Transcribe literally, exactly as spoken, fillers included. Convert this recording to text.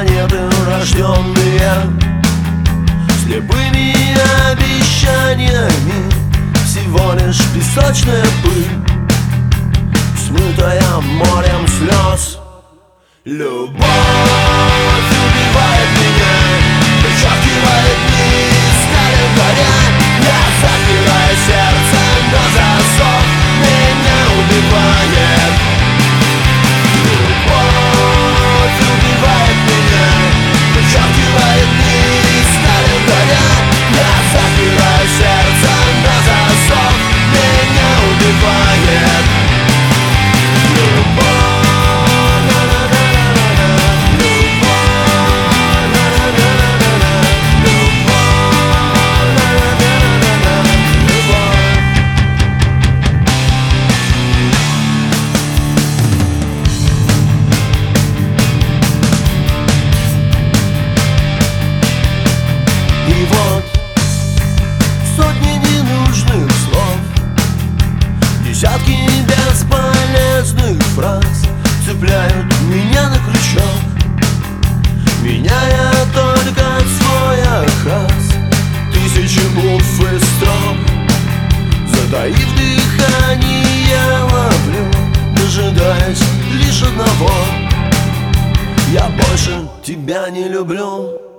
планеты, рожденные слепыми обещаниями. Всего лишь песочная пыль, смытая морем слез. Любовь убивает меня, вычеркивает дни из календаря. Я запираю сердце на засов, меня убивает. Любовь убивает меня, вычеркивает дни из календаря. Я запираю сердце на засов, меня убивает. Любовь. И вот сотни ненужных слов, десятки бесполезных фраз цепляют меня на крючок, меняя только свой окрас. Тысячи букв и строк, затаив дыхание, ловлю, дожидаясь лишь одного: я больше тебя не люблю.